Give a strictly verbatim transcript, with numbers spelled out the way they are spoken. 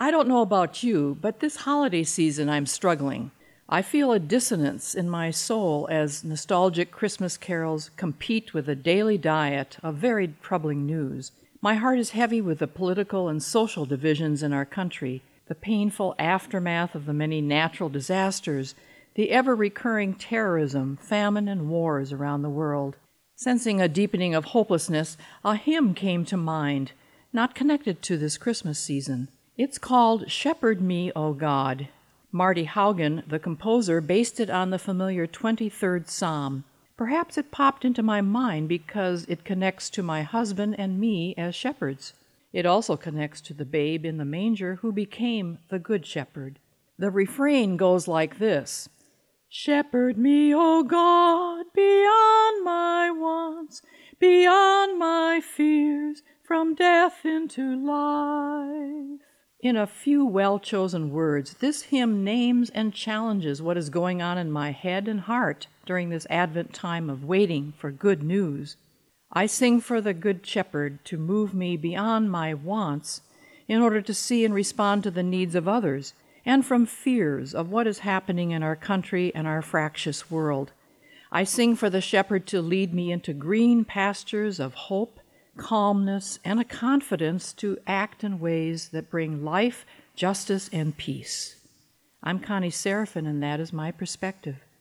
I don't know about you, but this holiday season I'm struggling. I feel a dissonance in my soul as nostalgic Christmas carols compete with a daily diet of very troubling news. My heart is heavy with the political and social divisions in our country, the painful aftermath of the many natural disasters, the ever-recurring terrorism, famine, and wars around the world. Sensing a deepening of hopelessness, a hymn came to mind, not connected to this Christmas season. It's called Shepherd Me, O God. Marty Haugen, the composer, based it on the familiar twenty-third Psalm. Perhaps it popped into my mind because it connects to my husband and me as shepherds. It also connects to the babe in the manger who became the Good Shepherd. The refrain goes like this: Shepherd me, O God, beyond my wants, beyond my fears, from death into life. In a few well-chosen words, this hymn names and challenges what is going on in my head and heart during this Advent time of waiting for good news. I sing for the Good Shepherd to move me beyond my wants in order to see and respond to the needs of others, and from fears of what is happening in our country and our fractious world. I sing for the Shepherd to lead me into green pastures of hope, calmness, and a confidence to act in ways that bring life, justice, and peace. I'm Connie Seraphin, and that is my perspective.